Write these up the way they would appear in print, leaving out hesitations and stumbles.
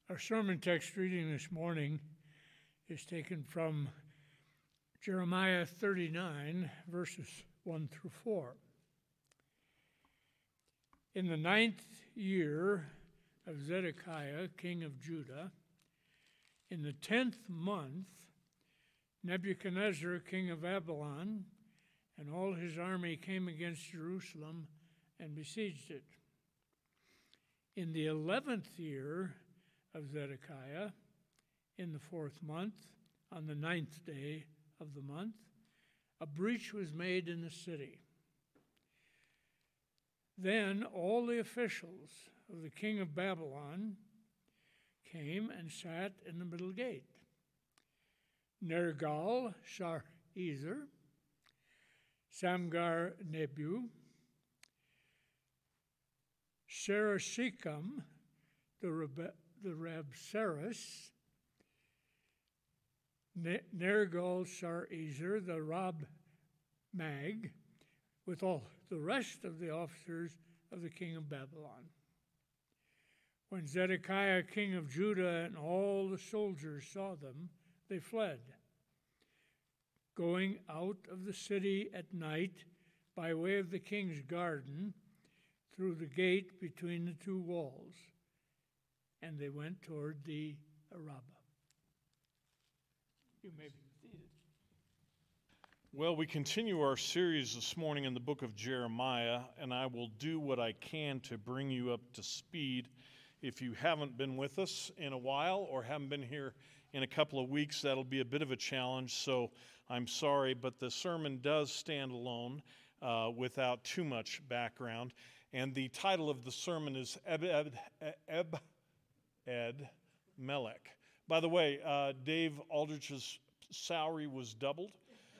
Our sermon text reading this morning is taken from Jeremiah 39, verses 1 through 4. In the 9th year of Zedekiah, king of Judah, in the 10th month, Nebuchadnezzar, king of Babylon, and all his army came against Jerusalem and besieged it. In the 11th year of Zedekiah, in the 4th month, on the 9th day of the month, a breach was made in the city. Then all the officials of the king of Babylon came and sat in the middle gate. Nergal-Sharezer, Samgar-Nebu, Sarashekam, the Rabsaris, Nergal-Sharezer, the Rab-Mag, with all the rest of the officers of the king of Babylon. When Zedekiah, king of Judah, and all the soldiers saw them, they fled, going out of the city at night by way of the king's garden through the gate between the two walls, and they went toward the Arabah. You may be seated. Well, we continue our series this morning in the book of Jeremiah, and I will do what I can to bring you up to speed. If you haven't been with us in a while or haven't been here in a couple of weeks, that'll be a bit of a challenge, so I'm sorry, but the sermon does stand alone without too much background. And the title of the sermon is Ebed Melech. By the way, Dave Aldrich's salary was doubled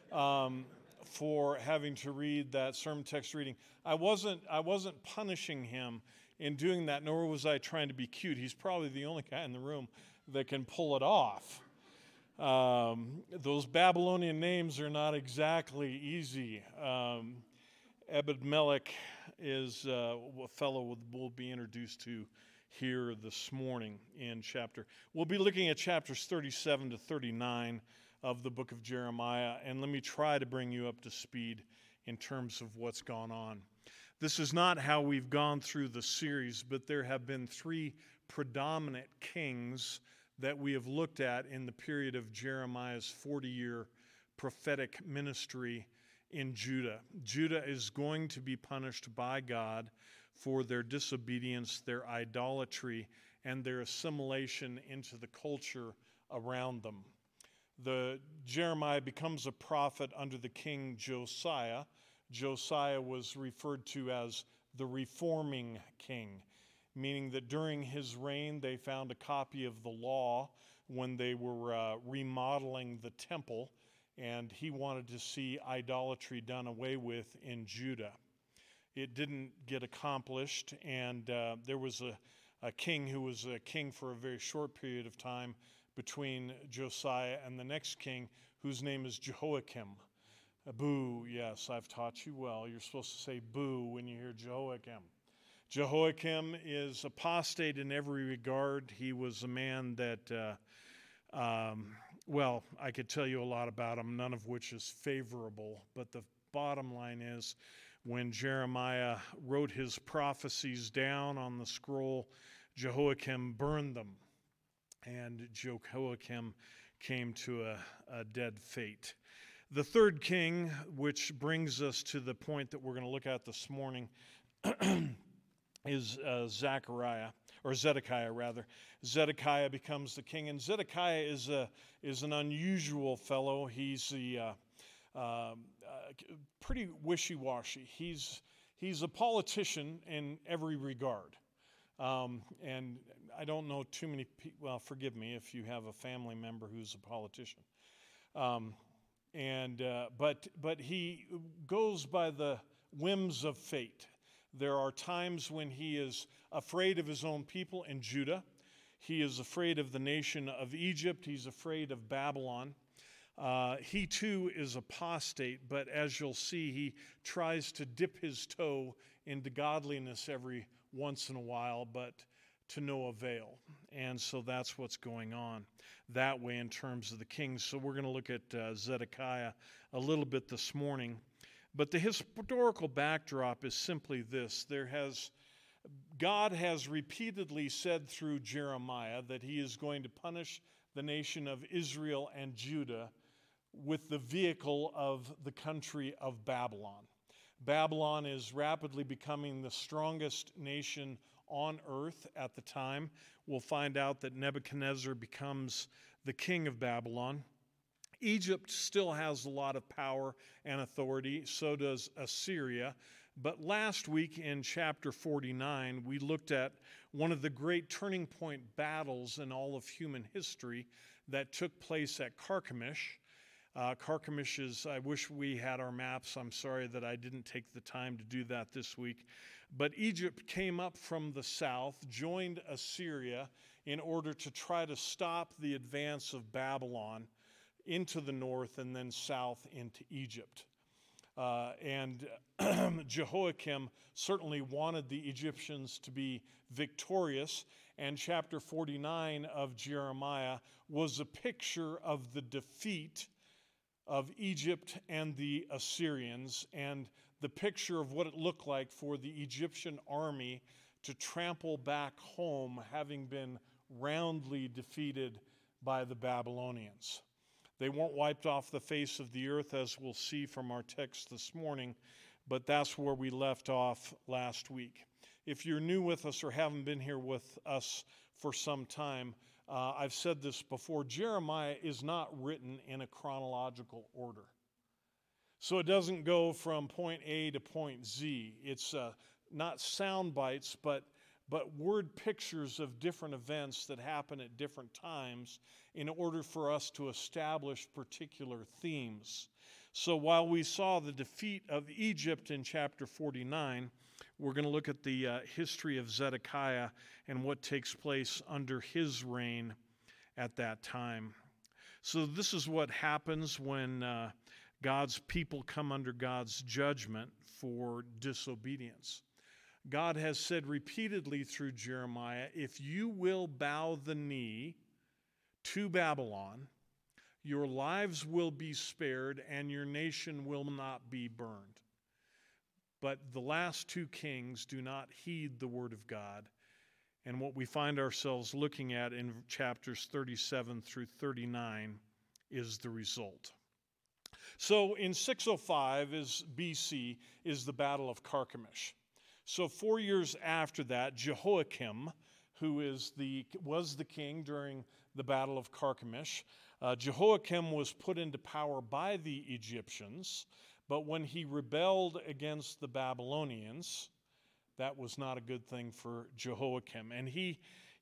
for having to read that sermon text reading. I wasn't punishing him in doing that, nor was I trying to be cute. He's probably the only guy in the room that can pull it off. Those Babylonian names are not exactly easy. Ebed Melech is a fellow we'll be introduced to here this morning in chapter. We'll be looking at chapters 37 to 39 of the book of Jeremiah, and let me try to bring you up to speed in terms of what's gone on. This is not how we've gone through the series, but there have been three predominant kings that we have looked at in the period of Jeremiah's 40-year prophetic ministry in Judah. Judah is going to be punished by God for their disobedience, their idolatry, and their assimilation into the culture around them. Jeremiah becomes a prophet under the king Josiah. Josiah was referred to as the reforming king, meaning that during his reign they found a copy of the law when they were remodeling the temple, and he wanted to see idolatry done away with in Judah. It didn't get accomplished, and there was a king who was a king for a very short period of time between Josiah and the next king, whose name is Jehoiakim. Boo, yes, I've taught you well. You're supposed to say boo when you hear Jehoiakim. Jehoiakim is apostate in every regard. He was a man that, I could tell you a lot about him, none of which is favorable. But the bottom line is, when Jeremiah wrote his prophecies down on the scroll, Jehoiakim burned them. And Jehoiakim came to a dead fate. The third king, which brings us to the point that we're going to look at this morning, is Zedekiah. Zedekiah becomes the king, and Zedekiah is an unusual fellow. He's pretty wishy-washy. He's a politician in every regard, and I don't know too many people. Well, forgive me if you have a family member who's a politician, but he goes by the whims of fate. There are times when he is afraid of his own people in Judah. He is afraid of the nation of Egypt. He's afraid of Babylon. He too is apostate, but as you'll see, he tries to dip his toe into godliness every once in a while, but to no avail. And so that's what's going on that way in terms of the kings. So we're going to look at Zedekiah a little bit this morning. But the historical backdrop is simply this. God has repeatedly said through Jeremiah that he is going to punish the nation of Israel and Judah with the vehicle of the country of Babylon. Babylon is rapidly becoming the strongest nation on earth at the time. We'll find out that Nebuchadnezzar becomes the king of Babylon. Egypt still has a lot of power and authority, so does Assyria. But last week in chapter 49, we looked at one of the great turning point battles in all of human history that took place at Carchemish. Carchemish is, I wish we had our maps. I'm sorry that I didn't take the time to do that this week. But Egypt came up from the south, joined Assyria in order to try to stop the advance of Babylon into the north and then south into Egypt. And Jehoiakim certainly wanted the Egyptians to be victorious, and chapter 49 of Jeremiah was a picture of the defeat of Egypt and the Assyrians, and the picture of what it looked like for the Egyptian army to trample back home, having been roundly defeated by the Babylonians. They weren't wiped off the face of the earth, as we'll see from our text this morning, but that's where we left off last week. If you're new with us or haven't been here with us for some time, I've said this before, Jeremiah is not written in a chronological order. So it doesn't go from point A to point Z. It's not sound bites, but word pictures of different events that happen at different times in order for us to establish particular themes. So while we saw the defeat of Egypt in chapter 49, we're going to look at the history of Zedekiah and what takes place under his reign at that time. So this is what happens when God's people come under God's judgment for disobedience. God has said repeatedly through Jeremiah, if you will bow the knee to Babylon, your lives will be spared and your nation will not be burned. But the last two kings do not heed the word of God. And what we find ourselves looking at in chapters 37 through 39 is the result. So in 605 BC is the Battle of Carchemish. So 4 years after that, Jehoiakim, who was the king during the Battle of Carchemish, Jehoiakim was put into power by the Egyptians, but when he rebelled against the Babylonians, that was not a good thing for Jehoiakim. And he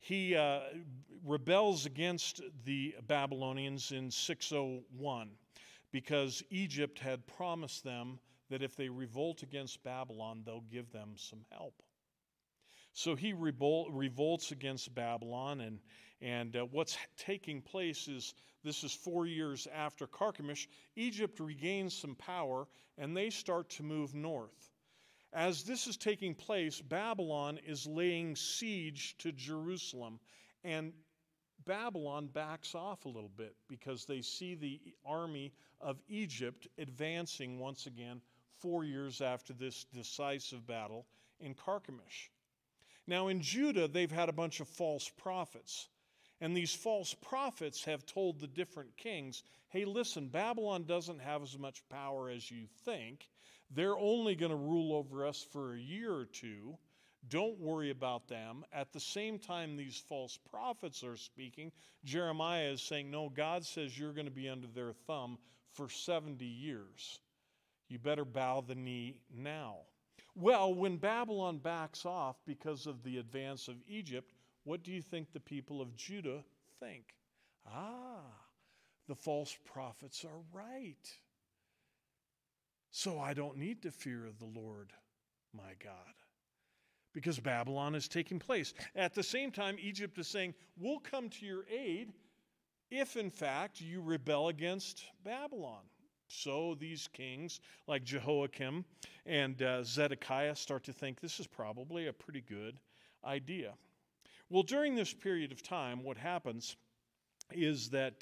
rebels against the Babylonians in 601 because Egypt had promised them that if they revolt against Babylon, they'll give them some help. So he revolts against Babylon, and what's taking place is, this is 4 years after Carchemish, Egypt regains some power, and they start to move north. As this is taking place, Babylon is laying siege to Jerusalem, and Babylon backs off a little bit because they see the army of Egypt advancing once again 4 years after this decisive battle in Carchemish. Now in Judah, they've had a bunch of false prophets. And these false prophets have told the different kings, hey, listen, Babylon doesn't have as much power as you think. They're only going to rule over us for a year or two. Don't worry about them. At the same time these false prophets are speaking, Jeremiah is saying, no, God says you're going to be under their thumb for 70 years. You better bow the knee now. Well, when Babylon backs off because of the advance of Egypt, what do you think the people of Judah think? The false prophets are right. So I don't need to fear the Lord, my God, because Babylon is taking place. At the same time, Egypt is saying, we'll come to your aid if, in fact, you rebel against Babylon. So these kings, like Jehoiakim and Zedekiah, start to think this is probably a pretty good idea. Well, during this period of time, what happens is that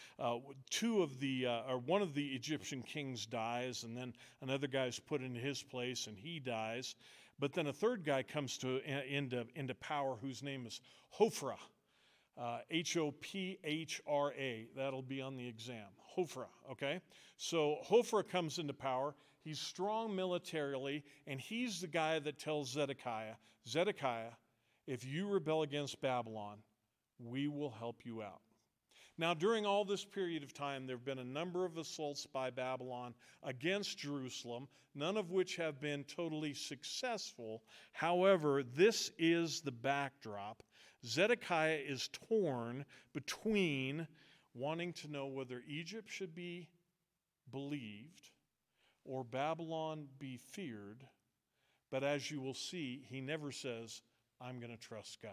one of the Egyptian kings dies, and then another guy's put into his place, and he dies. But then a third guy comes into power, whose name is Hophra, Hophra. That'll be on the exam. Hophra. Okay, so Hophra comes into power. He's strong militarily, and he's the guy that tells Zedekiah, if you rebel against Babylon, we will help you out. Now, during all this period of time, there have been a number of assaults by Babylon against Jerusalem, none of which have been totally successful. However, this is the backdrop. Zedekiah is torn between wanting to know whether Egypt should be believed or Babylon be feared. But as you will see, he never says, I'm going to trust God.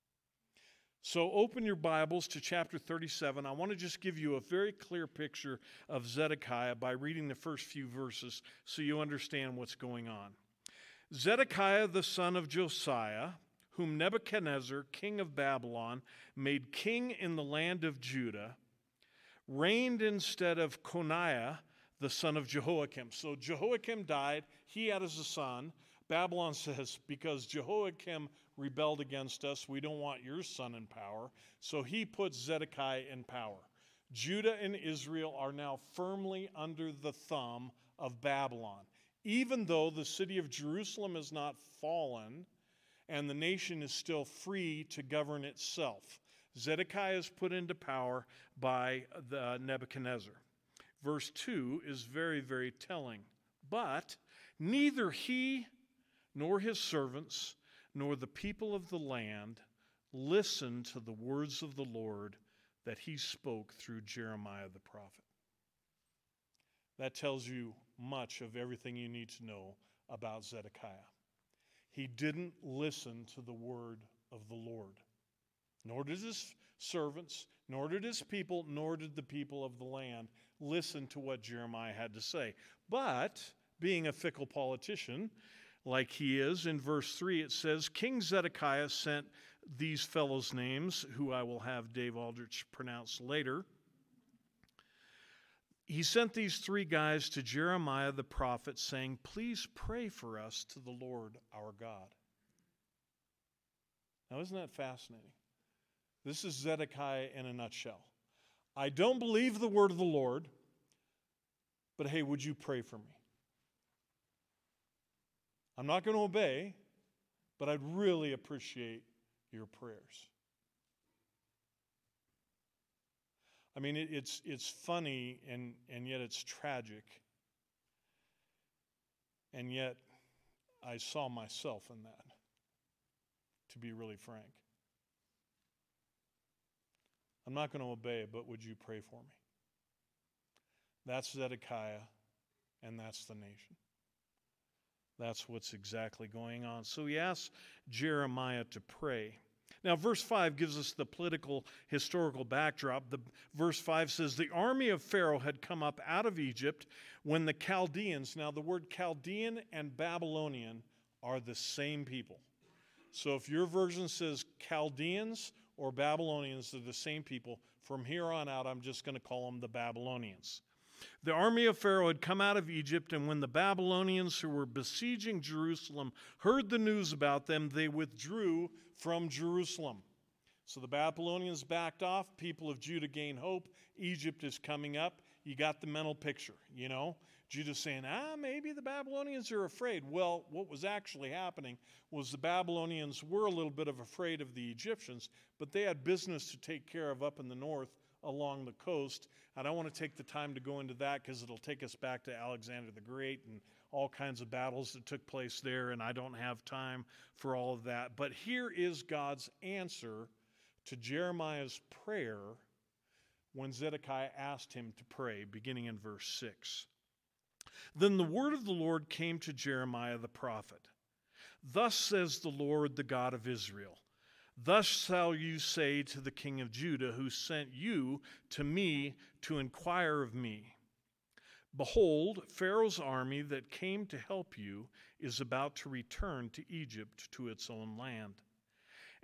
So open your Bibles to chapter 37. I want to just give you a very clear picture of Zedekiah by reading the first few verses so you understand what's going on. Zedekiah, the son of Josiah, whom Nebuchadnezzar, king of Babylon, made king in the land of Judah, reigned instead of Coniah, the son of Jehoiakim. So Jehoiakim died. He had as a son. Babylon says, because Jehoiakim rebelled against us, we don't want your son in power. So he puts Zedekiah in power. Judah and Israel are now firmly under the thumb of Babylon. Even though the city of Jerusalem has not fallen and the nation is still free to govern itself, Zedekiah is put into power by the Nebuchadnezzar. Verse 2 is very, very telling. But neither he nor his servants nor the people of the land listened to the words of the Lord that he spoke through Jeremiah the prophet. That tells you much of everything you need to know about Zedekiah. He didn't listen to the word of the Lord, nor did his servants, nor did his people, nor did the people of the land listen to what Jeremiah had to say. But, being a fickle politician, like he is, in verse 3 it says, King Zedekiah sent these fellows' names, who I will have Dave Aldrich pronounce later. He sent these three guys to Jeremiah the prophet, saying, please pray for us to the Lord our God. Now, isn't that fascinating? This is Zedekiah in a nutshell. I don't believe the word of the Lord, but hey, would you pray for me? I'm not going to obey, but I'd really appreciate your prayers. I mean, it's funny and yet it's tragic. And yet I saw myself in that, to be really frank. I'm not going to obey, but would you pray for me? That's Zedekiah, and that's the nation. That's what's exactly going on. So he asks Jeremiah to pray. Now, verse 5 gives us the political historical backdrop. Verse 5 says, the army of Pharaoh had come up out of Egypt when the Chaldeans, now the word Chaldean and Babylonian are the same people. So if your version says Chaldeans or Babylonians, they're the same people. From here on out, I'm just going to call them the Babylonians. The army of Pharaoh had come out of Egypt, and when the Babylonians who were besieging Jerusalem heard the news about them, they withdrew from Jerusalem. So the Babylonians backed off. People of Judah gained hope. Egypt is coming up. You got the mental picture, you know. Judah's saying, maybe the Babylonians are afraid. Well, what was actually happening was the Babylonians were a little bit afraid of the Egyptians, but they had business to take care of up in the north along the coast. I don't want to take the time to go into that because it'll take us back to Alexander the Great and all kinds of battles that took place there, and I don't have time for all of that. But here is God's answer to Jeremiah's prayer when Zedekiah asked him to pray, beginning in verse 6. Then the word of the Lord came to Jeremiah the prophet. Thus says the Lord, the God of Israel, thus shall you say to the king of Judah, who sent you to me to inquire of me, behold, Pharaoh's army that came to help you is about to return to Egypt, to its own land.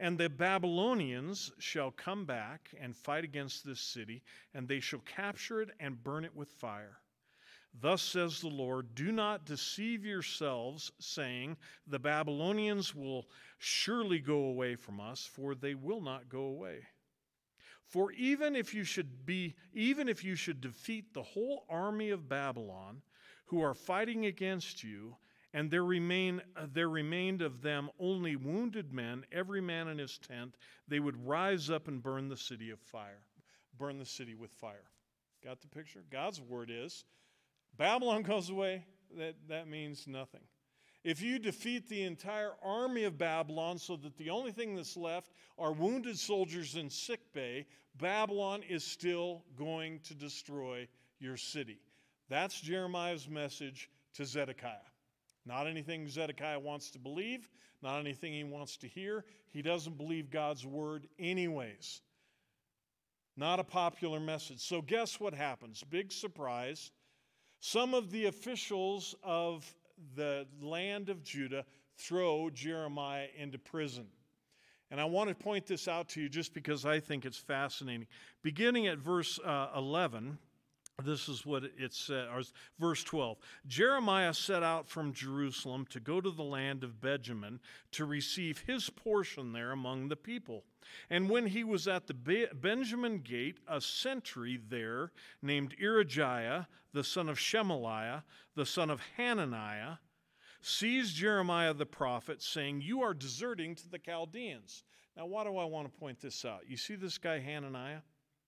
And the Babylonians shall come back and fight against this city, and they shall capture it and burn it with fire. Thus says the Lord, do not deceive yourselves, saying, the Babylonians will surely go away from us, for they will not go away. For even if you should defeat the whole army of Babylon, who are fighting against you, and there remained of them only wounded men, every man in his tent, they would rise up and burn the city with fire. Got the picture? God's word is, Babylon goes away, that means nothing. If you defeat the entire army of Babylon so that the only thing that's left are wounded soldiers in sick bay, Babylon is still going to destroy your city. That's Jeremiah's message to Zedekiah. Not anything Zedekiah wants to believe, not anything he wants to hear. He doesn't believe God's word anyways. Not a popular message. So guess what happens? Big surprise. Some of the officials of the land of Judah throw Jeremiah into prison. And I want to point this out to you just because I think it's fascinating. Beginning at verse 11, this is what it said, or verse 12. Jeremiah set out from Jerusalem to go to the land of Benjamin to receive his portion there among the people. And when he was at the Benjamin gate, a sentry there named Irijah, the son of Shemaliah, the son of Hananiah, seized Jeremiah the prophet, saying, you are deserting to the Chaldeans. Now, why do I want to point this out? You see this guy Hananiah?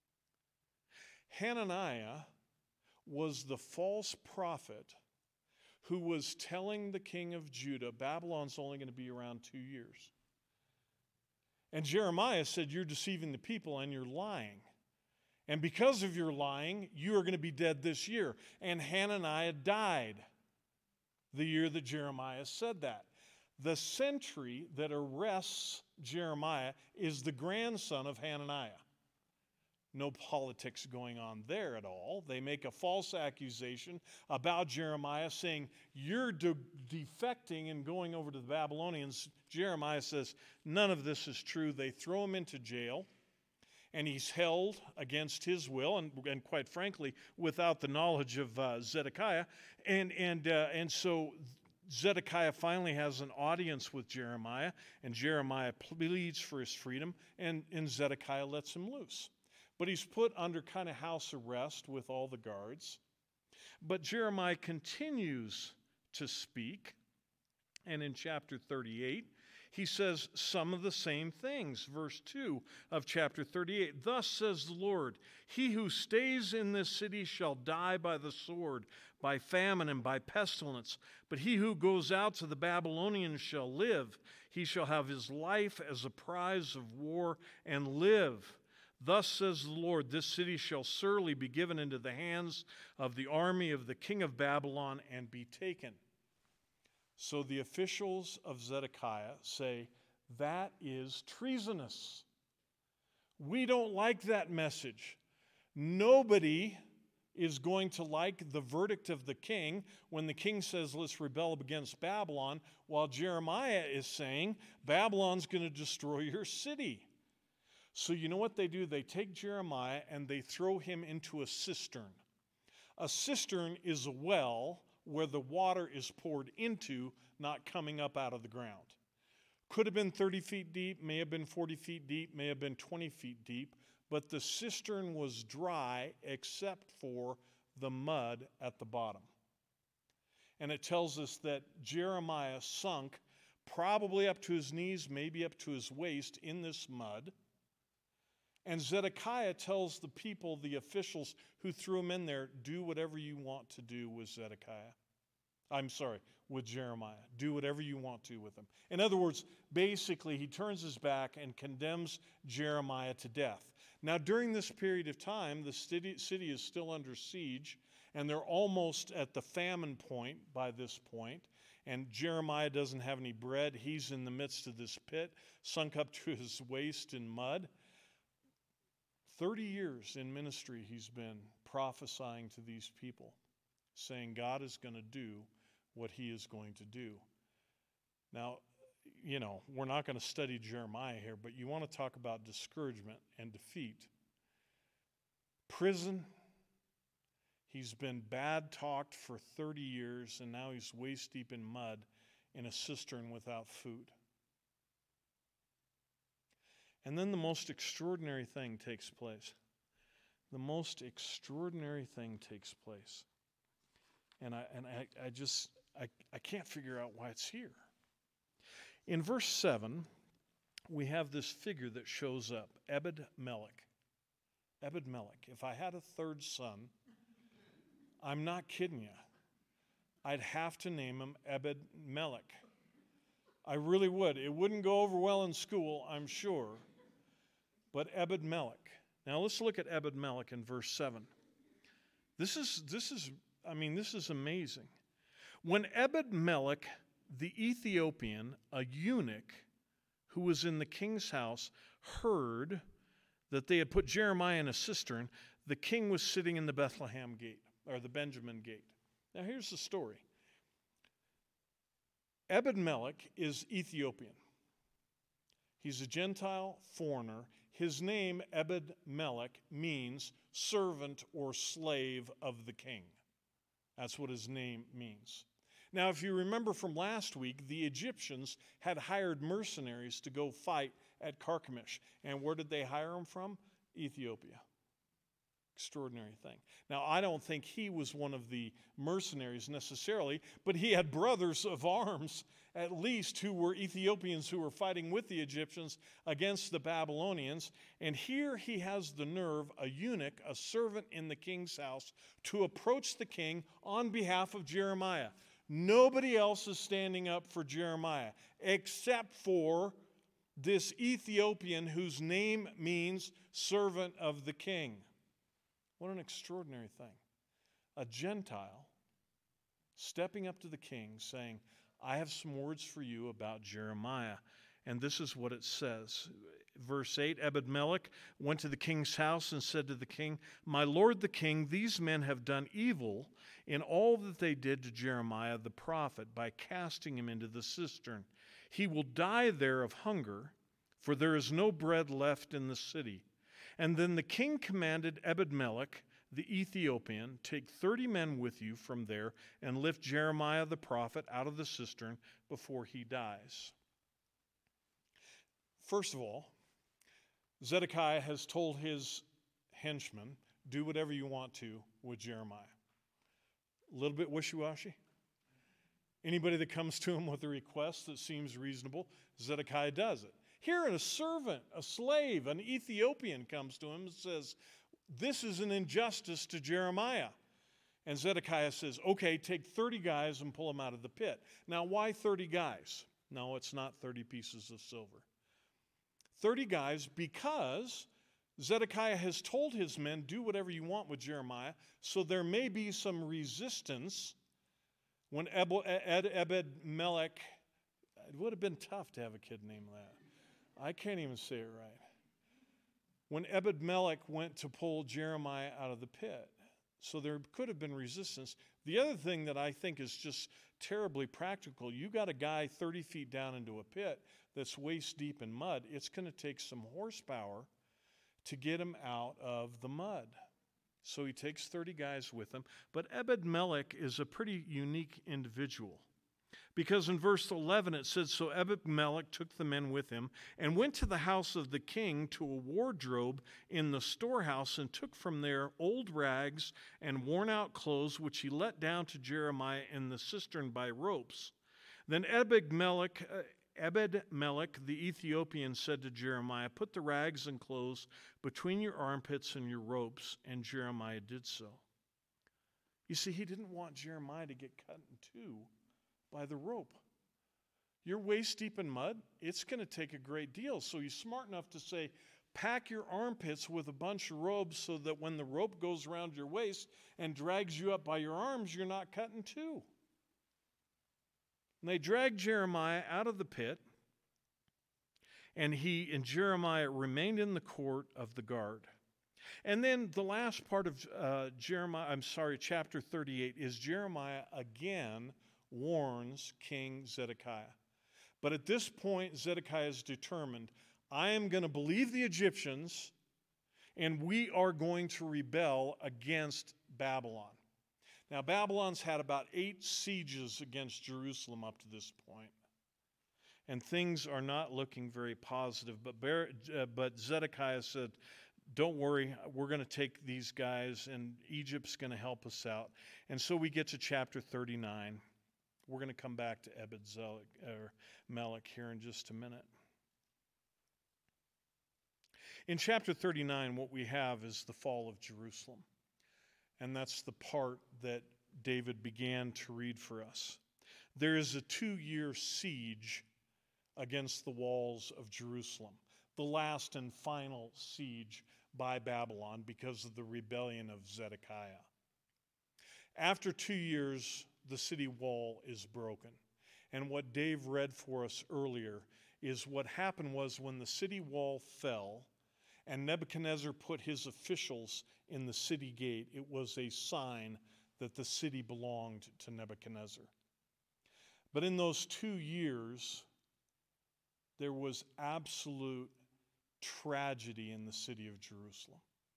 Hananiah was the false prophet who was telling the king of Judah, Babylon's only going to be around 2 years. And Jeremiah said, you're deceiving the people and you're lying. And because of your lying, you are going to be dead this year. And Hananiah died the year that Jeremiah said that. The sentry that arrests Jeremiah is the grandson of Hananiah. No politics going on there at all. They make a false accusation about Jeremiah saying, you're defecting and going over to the Babylonians. Jeremiah says, none of this is true. They throw him into jail, and he's held against his will, and quite frankly, without the knowledge of Zedekiah. And so Zedekiah finally has an audience with Jeremiah, and Jeremiah pleads for his freedom, and Zedekiah lets him loose. But he's put under kind of house arrest with all the guards. But Jeremiah continues to speak. And in chapter 38, he says some of the same things. Verse 2 of chapter 38, thus says the Lord, he who stays in this city shall die by the sword, by famine and by pestilence. But he who goes out to the Babylonians shall live. He shall have his life as a prize of war and live. Thus says the Lord, this city shall surely be given into the hands of the army of the king of Babylon and be taken. So the officials of Zedekiah say, that is treasonous. We don't like that message. Nobody is going to like the verdict of the king when the king says, let's rebel against Babylon, while Jeremiah is saying, Babylon's going to destroy your city. So you know what they do? They take Jeremiah and they throw him into a cistern. A cistern is a well where the water is poured into, not coming up out of the ground. Could have been 30 feet deep, may have been 40 feet deep, may have been 20 feet deep, but the cistern was dry except for the mud at the bottom. And it tells us that Jeremiah sunk probably up to his knees, maybe up to his waist in this mud. And Zedekiah tells the people, the officials who threw him in there, do whatever you want to do with with Jeremiah. Do whatever you want to with him. In other words, basically, he turns his back and condemns Jeremiah to death. Now, during this period of time, the city is still under siege, and they're almost at the famine point by this point. And Jeremiah doesn't have any bread. He's in the midst of this pit, sunk up to his waist in mud. 30 years in ministry, he's been prophesying to these people, saying God is going to do what he is going to do. Now, we're not going to study Jeremiah here, but you want to talk about discouragement and defeat. Prison. He's been bad-talked for 30 years, and now he's waist-deep in mud in a cistern without food. And then the most extraordinary thing takes place. The most extraordinary thing takes place. And I can't figure out why it's here. In verse 7, we have this figure that shows up, Ebed-Melech. Ebed-Melech. If I had a third son, I'm not kidding you, I'd have to name him Ebed-Melech. I really would. It wouldn't go over well in school, I'm sure. But Ebed-Melech. Now let's look at Ebed-Melech in verse 7. This is amazing. When Ebed-Melech, the Ethiopian, a eunuch who was in the king's house, heard that they had put Jeremiah in a cistern, the king was sitting in the Bethlehem gate, or the Benjamin gate. Now here's the story. Ebed-Melech is Ethiopian. He's a Gentile foreigner. His name, Ebed-Melech, means servant or slave of the king. That's what his name means. Now, if you remember from last week, the Egyptians had hired mercenaries to go fight at Carchemish. And where did they hire them from? Ethiopia. Extraordinary thing. Now, I don't think he was one of the mercenaries necessarily, but he had brothers of arms, at least, who were Ethiopians who were fighting with the Egyptians against the Babylonians. And here he has the nerve, a eunuch, a servant in the king's house, to approach the king on behalf of Jeremiah. Nobody else is standing up for Jeremiah except for this Ethiopian whose name means servant of the king. What an extraordinary thing. A Gentile stepping up to the king saying, I have some words for you about Jeremiah. And this is what it says. Verse 8, Ebed-Melech went to the king's house and said to the king, My lord the king, these men have done evil in all that they did to Jeremiah the prophet by casting him into the cistern. He will die there of hunger, for there is no bread left in the city. And then the king commanded Ebed-Melech, the Ethiopian, take 30 men with you from there and lift Jeremiah the prophet out of the cistern before he dies. First of all, Zedekiah has told his henchmen, do whatever you want to with Jeremiah. A little bit wishy-washy. Anybody that comes to him with a request that seems reasonable, Zedekiah does it. Here a servant, a slave, an Ethiopian comes to him and says, this is an injustice to Jeremiah. And Zedekiah says, okay, take 30 guys and pull them out of the pit. Now, why 30 guys? No, it's not 30 pieces of silver. 30 guys because Zedekiah has told his men, do whatever you want with Jeremiah, so there may be some resistance when Ebed-Melech, it would have been tough to have a kid named that. I can't even say it right. When Ebed-Melech went to pull Jeremiah out of the pit, so there could have been resistance. The other thing that I think is just terribly practical, you got a guy 30 feet down into a pit that's waist deep in mud. It's going to take some horsepower to get him out of the mud. So he takes 30 guys with him. But Ebed-Melech is a pretty unique individual. Because in verse 11 it says, So Ebed-Melech took the men with him and went to the house of the king to a wardrobe in the storehouse and took from there old rags and worn-out clothes, which he let down to Jeremiah in the cistern by ropes. Then Ebed-Melech, the Ethiopian, said to Jeremiah, Put the rags and clothes between your armpits and your ropes, and Jeremiah did so. You see, he didn't want Jeremiah to get cut in two by the rope. You're waist deep in mud, it's going to take a great deal. So he's smart enough to say, pack your armpits with a bunch of ropes so that when the rope goes around your waist and drags you up by your arms, you're not cut in two. And they dragged Jeremiah out of the pit, and Jeremiah remained in the court of the guard. And then the last part of chapter 38 is Jeremiah again warns King Zedekiah. But at this point, Zedekiah is determined, I am going to believe the Egyptians, and we are going to rebel against Babylon. Now, Babylon's had about 8 sieges against Jerusalem up to this point, and things are not looking very positive. But Zedekiah said, don't worry, we're going to take these guys, and Egypt's going to help us out. And so we get to chapter 39. We're going to come back to Ebed-Melech here in just a minute. In chapter 39, what we have is the fall of Jerusalem. And that's the part that David began to read for us. There is a 2-year siege against the walls of Jerusalem, the last and final siege by Babylon because of the rebellion of Zedekiah. After 2 years, the city wall is broken. And what Dave read for us earlier is what happened was when the city wall fell and Nebuchadnezzar put his officials in the city gate, it was a sign that the city belonged to Nebuchadnezzar. But in those 2 years, there was absolute tragedy in the city of Jerusalem.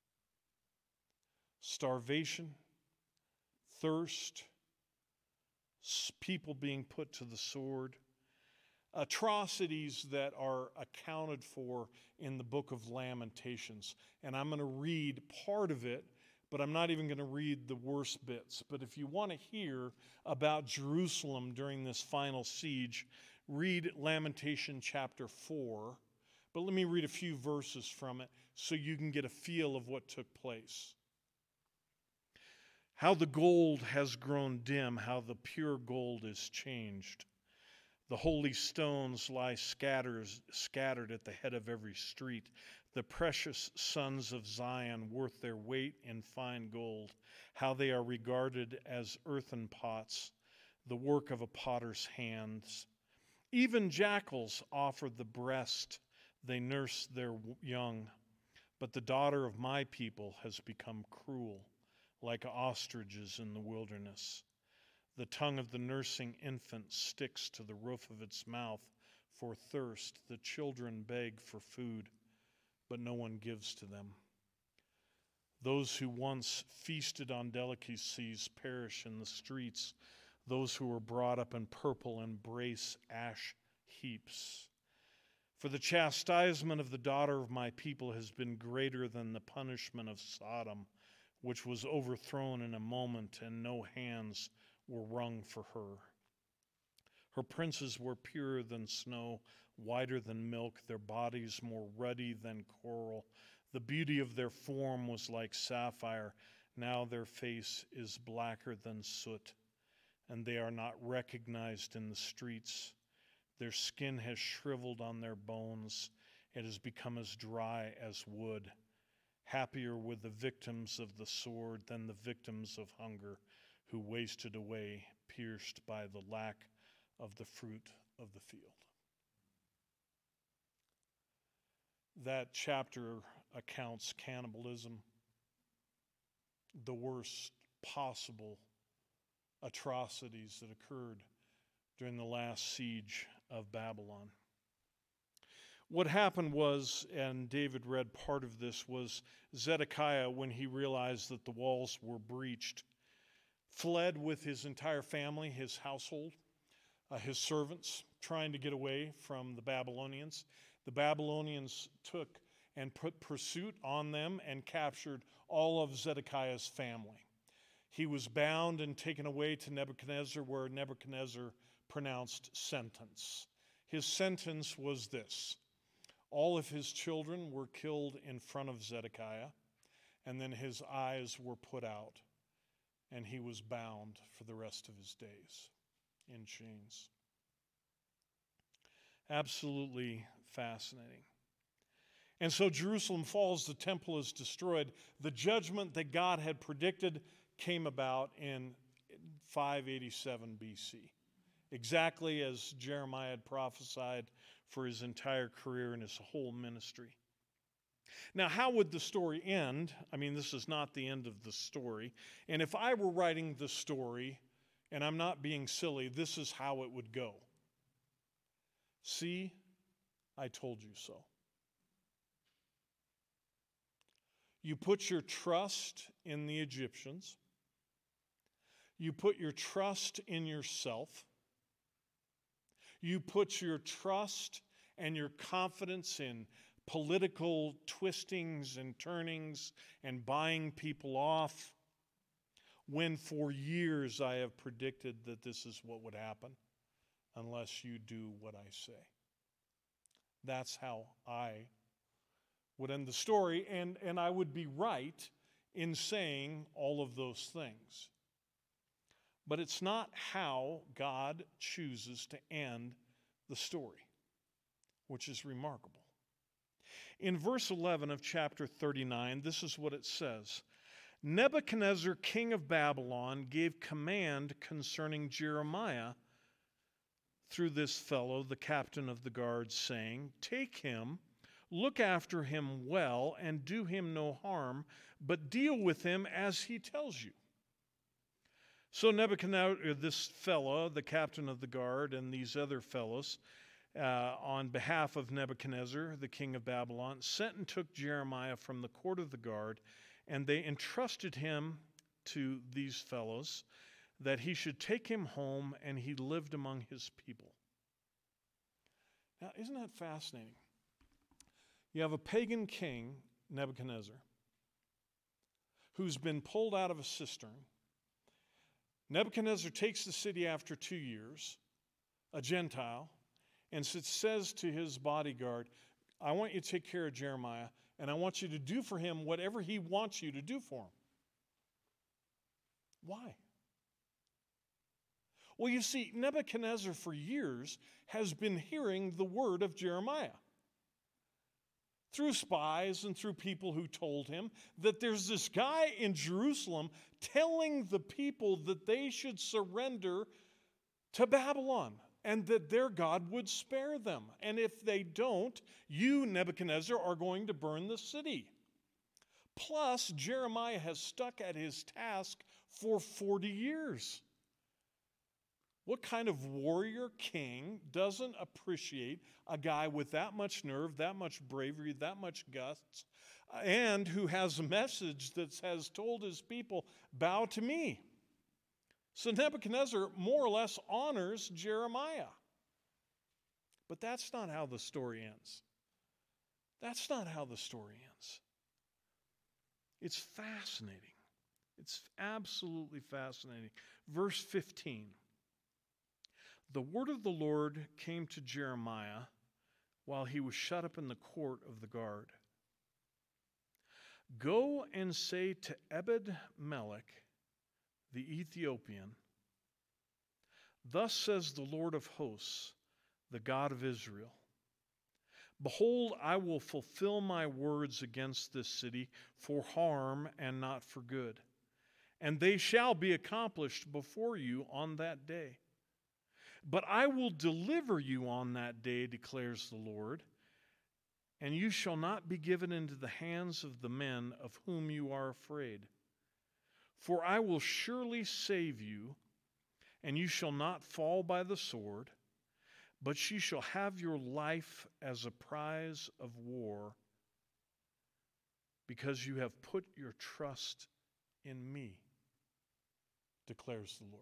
Starvation, thirst, people being put to the sword, atrocities that are accounted for in the book of Lamentations. And I'm going to read part of it, but I'm not even going to read the worst bits. But if you want to hear about Jerusalem during this final siege, read Lamentation chapter 4. But let me read a few verses from it so you can get a feel of what took place. How the gold has grown dim, how the pure gold is changed. The holy stones lie scattered at the head of every street. The precious sons of Zion, worth their weight in fine gold, how they are regarded as earthen pots, the work of a potter's hands. Even jackals offer the breast, they nurse their young. But the daughter of my people has become cruel, like ostriches in the wilderness. The tongue of the nursing infant sticks to the roof of its mouth for thirst. The children beg for food, but no one gives to them. Those who once feasted on delicacies perish in the streets. Those who were brought up in purple embrace ash heaps. For the chastisement of the daughter of my people has been greater than the punishment of Sodom, which was overthrown in a moment, and no hands were wrung for her. Her princes were purer than snow, whiter than milk, their bodies more ruddy than coral. The beauty of their form was like sapphire. Now their face is blacker than soot, and they are not recognized in the streets. Their skin has shriveled on their bones. It has become as dry as wood. Happier were the victims of the sword than the victims of hunger, who wasted away, pierced by the lack of the fruit of the field. That chapter accounts cannibalism, the worst possible atrocities that occurred during the last siege of Babylon. What happened was, and David read part of this, was Zedekiah, when he realized that the walls were breached, fled with his entire family, his household, his servants, trying to get away from the Babylonians. The Babylonians took and put pursuit on them and captured all of Zedekiah's family. He was bound and taken away to Nebuchadnezzar, where Nebuchadnezzar pronounced sentence. His sentence was this: all of his children were killed in front of Zedekiah, and then his eyes were put out, and he was bound for the rest of his days in chains. Absolutely fascinating. And so Jerusalem falls, the temple is destroyed. The judgment that God had predicted came about in 587 BC, exactly as Jeremiah had prophesied for his entire career and his whole ministry. Now, how would the story end? I mean, this is not the end of the story. And if I were writing the story, and I'm not being silly, this is how it would go. See, I told you so. You put your trust in the Egyptians. You put your trust in yourself. You put your trust and your confidence in political twistings and turnings and buying people off, when for years I have predicted that this is what would happen unless you do what I say. That's how I would end the story, and I would be right in saying all of those things. But it's not how God chooses to end the story, which is remarkable. In verse 11 of chapter 39, this is what it says. Nebuchadnezzar, king of Babylon, gave command concerning Jeremiah through this fellow, the captain of the guard, saying, Take him, look after him well, and do him no harm, but deal with him as he tells you. So Nebuchadnezzar, this fellow, the captain of the guard, and these other fellows, on behalf of Nebuchadnezzar, the king of Babylon, sent and took Jeremiah from the court of the guard, and they entrusted him to these fellows, that he should take him home, and he lived among his people. Now, isn't that fascinating? You have a pagan king, Nebuchadnezzar, who's been pulled out of a cistern. Nebuchadnezzar takes the city after 2 years, a Gentile, and says to his bodyguard, I want you to take care of Jeremiah, and I want you to do for him whatever he wants you to do for him. Why? Well, you see, Nebuchadnezzar for years has been hearing the word of Jeremiah through spies and through people who told him that there's this guy in Jerusalem telling the people that they should surrender to Babylon and that their God would spare them. And if they don't, you, Nebuchadnezzar, are going to burn the city. Plus, Jeremiah has stuck at his task for 40 years. What kind of warrior king doesn't appreciate a guy with that much nerve, that much bravery, that much guts, and who has a message that has told his people, bow to me? So Nebuchadnezzar more or less honors Jeremiah. But that's not how the story ends. That's not how the story ends. It's fascinating. It's absolutely fascinating. Verse 15. The word of the Lord came to Jeremiah while he was shut up in the court of the guard. Go and say to Ebed-Melech, the Ethiopian, thus says the Lord of hosts, the God of Israel, behold, I will fulfill my words against this city for harm and not for good, and they shall be accomplished before you on that day. But I will deliver you on that day, declares the Lord, and you shall not be given into the hands of the men of whom you are afraid. For I will surely save you, and you shall not fall by the sword, but you shall have your life as a prize of war, because you have put your trust in me, declares the Lord.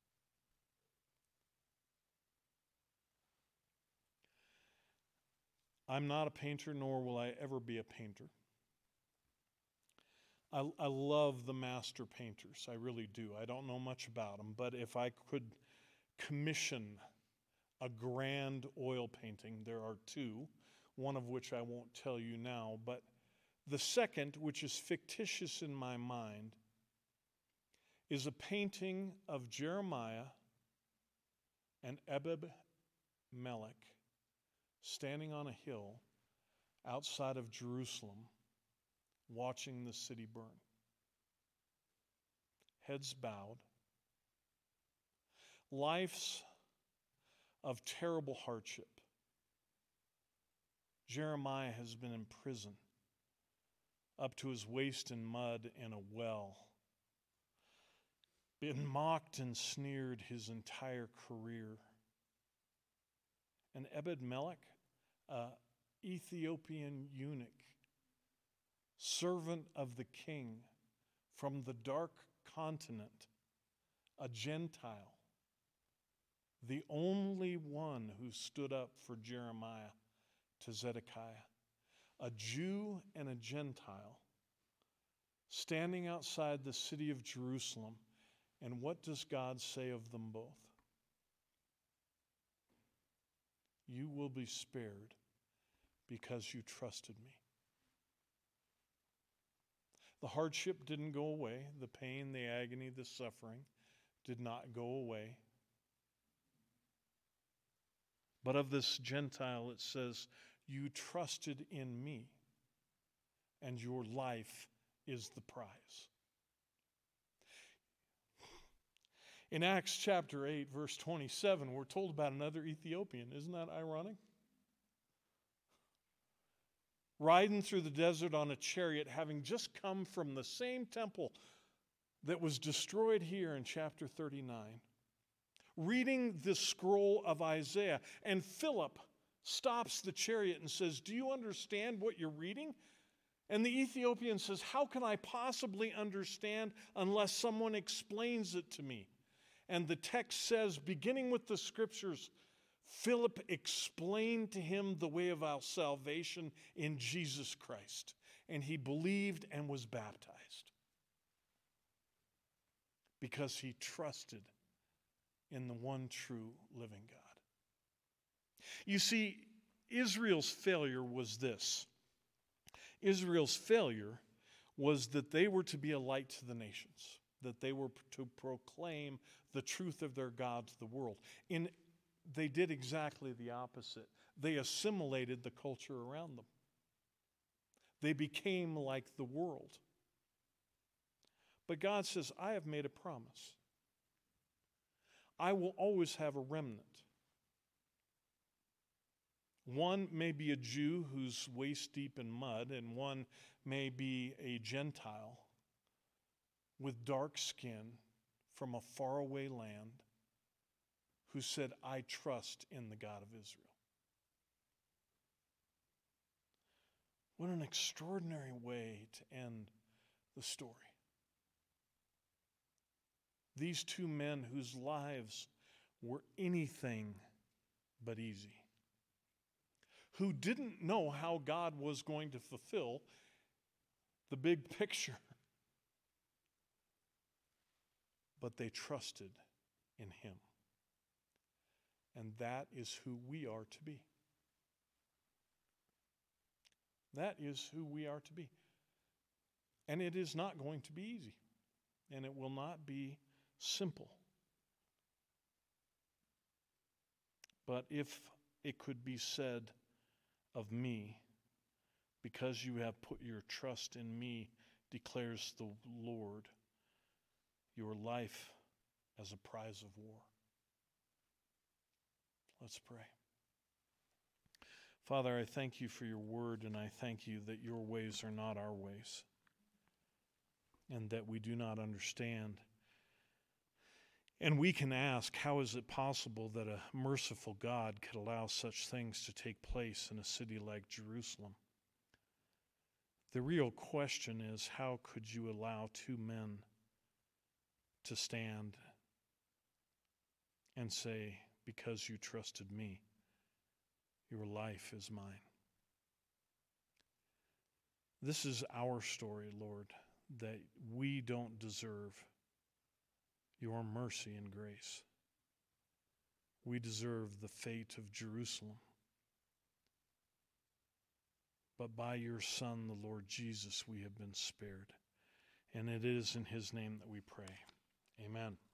I'm not a painter, nor will I ever be a painter. I love the master painters. I really do. I don't know much about them, but if I could commission a grand oil painting, there are two, one of which I won't tell you now, but the second, which is fictitious in my mind, is a painting of Jeremiah and Ebed-Melech standing on a hill outside of Jerusalem, watching the city burn. Heads bowed. Lives of terrible hardship. Jeremiah has been in prison, up to his waist in mud in a well, been mocked and sneered his entire career. and Ebed-Melech, Ethiopian eunuch, servant of the king from the dark continent, a Gentile, the only one who stood up for Jeremiah to Zedekiah, a Jew and a Gentile, standing outside the city of Jerusalem. And what does God say of them both? You will be spared because you trusted me. The hardship didn't go away. The pain, the agony, the suffering did not go away. But of this Gentile, it says, you trusted in me, and your life is the prize. In Acts chapter 8, verse 27, we're told about another Ethiopian. Isn't that ironic? Riding through the desert on a chariot, having just come from the same temple that was destroyed here in chapter 39, reading the scroll of Isaiah. And Philip stops the chariot and says, do you understand what you're reading? And the Ethiopian says, how can I possibly understand unless someone explains it to me? And the text says, beginning with the scriptures, Philip explained to him the way of our salvation in Jesus Christ. And he believed and was baptized because he trusted in the one true living God. You see, Israel's failure was this. Israel's failure was that they were to be a light to the nations, that they were to proclaim the truth of their God to the world. They did exactly the opposite. They assimilated the culture around them. They became like the world. But God says, I have made a promise. I will always have a remnant. One may be a Jew who's waist deep in mud, and one may be a Gentile with dark skin from a faraway land who said, I trust in the God of Israel. What an extraordinary way to end the story. These two men whose lives were anything but easy, who didn't know how God was going to fulfill the big picture, but they trusted in him. And that is who we are to be. That is who we are to be. And it is not going to be easy. And it will not be simple. But if it could be said of me, because you have put your trust in me, declares the Lord, your life as a prize of war. Let's pray. Father, I thank you for your word, and I thank you that your ways are not our ways, and that we do not understand. And we can ask, how is it possible that a merciful God could allow such things to take place in a city like Jerusalem? The real question is, how could you allow two men to stand and say, because you trusted me, your life is mine? This is our story, Lord, that we don't deserve your mercy and grace. We deserve the fate of Jerusalem. But by your Son, the Lord Jesus, we have been spared. And it is in his name that we pray. Amen.